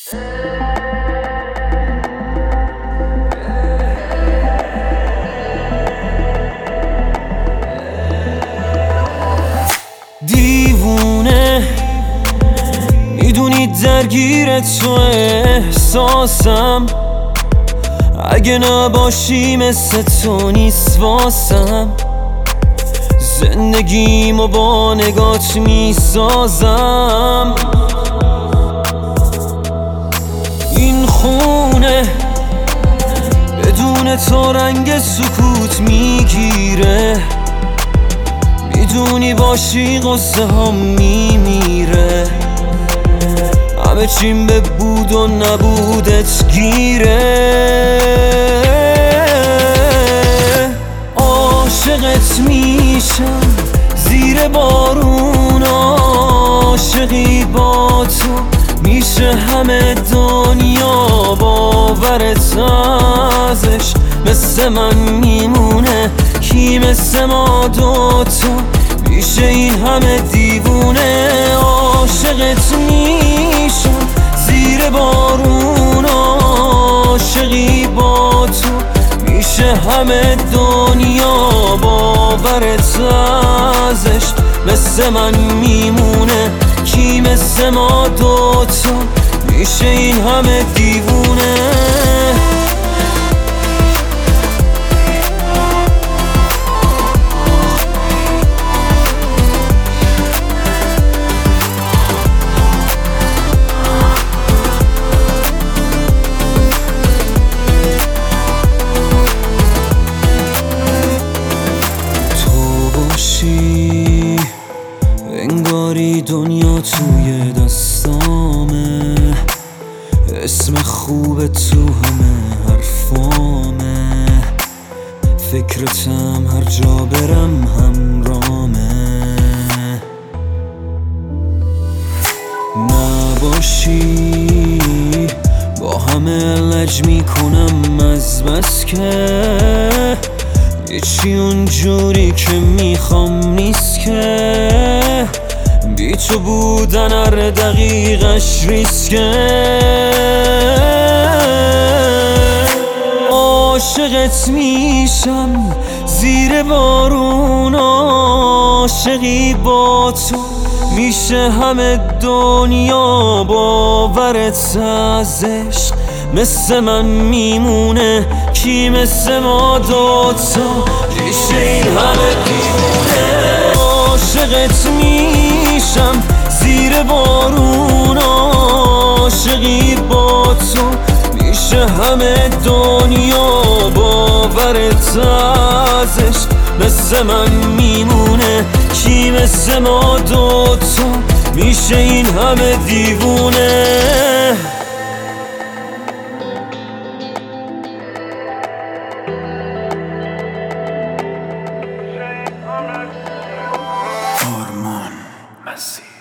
دیوونه میدونی درگیر تو احساسم، اگه نباشی مثل تو نیست واسم. زندگیمو با نگات میسازم. این خونه بدون تو رنگ سکوت میگیره، میدونی باشی قصه ها میمیره. همه چیم به بود و نبودت گیره. عاشقت میشم زیر بارون، عاشقی با تو میشه همه دنیا باورت ازش. مثل من میمونه کی مثل ما دوتا میشه این همه دیوونه. عاشقت میشم زیر بارون، عاشقی با تو میشه همه دنیا باورت ازش. مثل من میمونه کی مثل ما دوتا میشه این همه دیوونه. انگاری دنیا توی دستامه، اسم خوب تو همه حرفامه. فکرتم هر جا برم همرامه. نباشی با همه لج میکنم از بس که هیچی اونجوری که میخوام نیست که. بی تو بودن هر دقیقش ریسکه. عاشقت میشم زیر بارون، عاشقی با تو میشه همه دنیا باورت ازش. مثل من میمونه کی مثل ما دوتا میشه این همه دیوونه. عاشقت میشم زیر بارون، عاشقی با تو میشه همه دنیا باورت ازش. مثل من میمونه کی مثل ما دوتا میشه این همه دیوونه. آرمان مسیح